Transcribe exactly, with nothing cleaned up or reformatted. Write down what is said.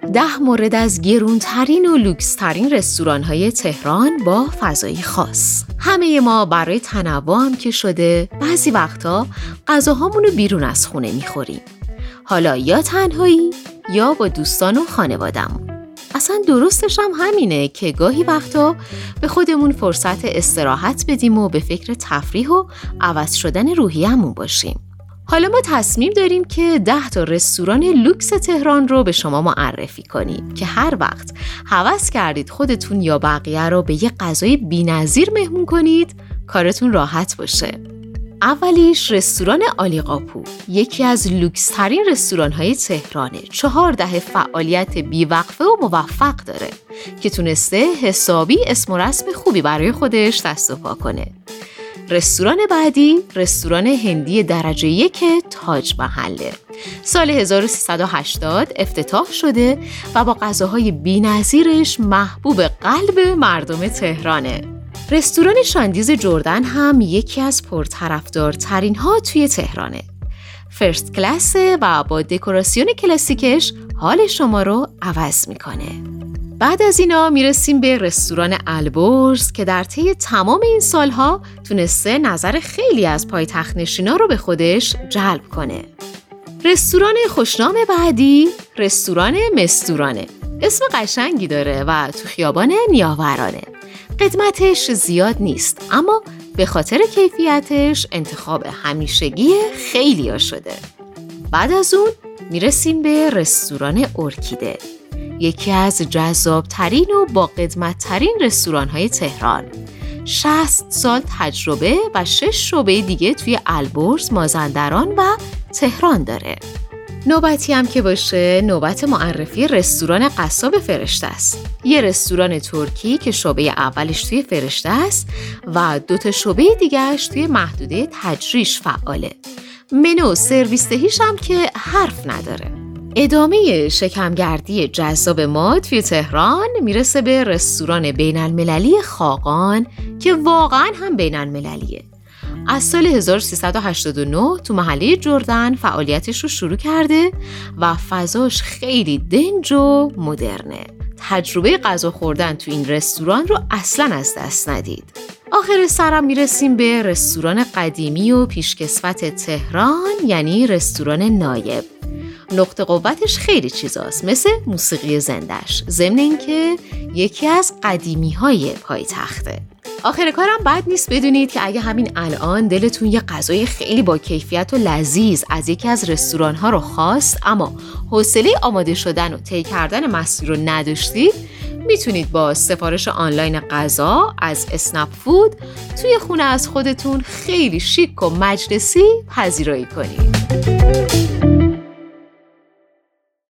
ده مورد از گرونترین و لوکسترین رستوران‌های تهران با فضای خاص. همه ما برای تنوع هم که شده بعضی وقتا غذاهامون رو بیرون از خونه میخوریم. حالا یا تنهایی یا با دوستان و خانواده‌مون. اصلا درستش هم همینه که گاهی وقتا به خودمون فرصت استراحت بدیم و به فکر تفریح و عوض شدن روحیه‌مون باشیم. حالا ما تصمیم داریم که ده تا رستوران لوکس تهران رو به شما معرفی کنیم که هر وقت هوس کردید خودتون یا بقیه رو به یه غذای بی‌نظیر مهمون کنید، کارتون راحت باشه. اولیش رستوران عالیقاپو، یکی از لوکس ترین رستوران های تهرانه. چهار دهه فعالیت بیوقفه و موفق داره که تونسته حسابی اسم و رسم خوبی برای خودش دست و پا کنه. رستوران بعدی رستوران هندی درجه یک تاج محله. سال هزار و سیصد و هشتاد افتتاح شده و با غذاهای بی‌نظیرش محبوب قلب مردم تهرانه. رستوران شاندیز جردن هم یکی از پرطرفدارترین ها توی تهرانه. فرست کلاسه و با دکوراسیون کلاسیکش حال شما رو عوض میکنه. بعد از اینا میرسیم به رستوران البرز که در طی تمام این سالها تونسته نظر خیلی از پایتخت نشینا رو به خودش جلب کنه. رستوران خوشنام بعدی رستوران مستورانه. اسم قشنگی داره و تو خیابان نیاورانه. قدمتش زیاد نیست اما به خاطر کیفیتش انتخاب همیشگی خیلی ها شده. بعد از اون میرسیم به رستوران ارکیده، یکی از جذابترین و با قدمتترین رستوران‌های تهران. شصت سال تجربه و شش شعبه دیگه توی البرز، مازندران و تهران داره. نوبتی هم که باشه نوبت معرفی رستوران قصاب فرشته است. یه رستوران ترکی که شعبه اولش توی فرشته است و دوتا شعبه دیگهش توی محدوده تجریش فعاله. منو سرویس دهیش هم که حرف نداره. ادامه شکمگردی جذاب ما توی تهران میرسه به رستوران بین المللی خاقان که واقعا هم بین المللیه. از سال هزار و سیصد و هشتاد و نه تو محله جردن فعالیتش رو شروع کرده و فضاش خیلی دنج و مدرنه. تجربه غذا خوردن تو این رستوران رو اصلا از دست ندید. آخر سرم میرسیم به رستوران قدیمی و پیشکسوت تهران، یعنی رستوران نایب. نقطه قوتش خیلی چیزاست، مثل موسیقی زندش، ضمن اینکه یکی از قدیمی های پایتخته. آخر کارم بد نیست بدونید که اگه همین الان دلتون یه غذای خیلی با کیفیت و لذیذ از یکی از رستوران ها رو خواست اما حوصله آماده شدن و طی کردن مسیر رو نداشتید، میتونید با سفارش آنلاین غذا از اسنپ فود توی خونه از خودتون خیلی شیک و مجلسی پذیرایی کنید.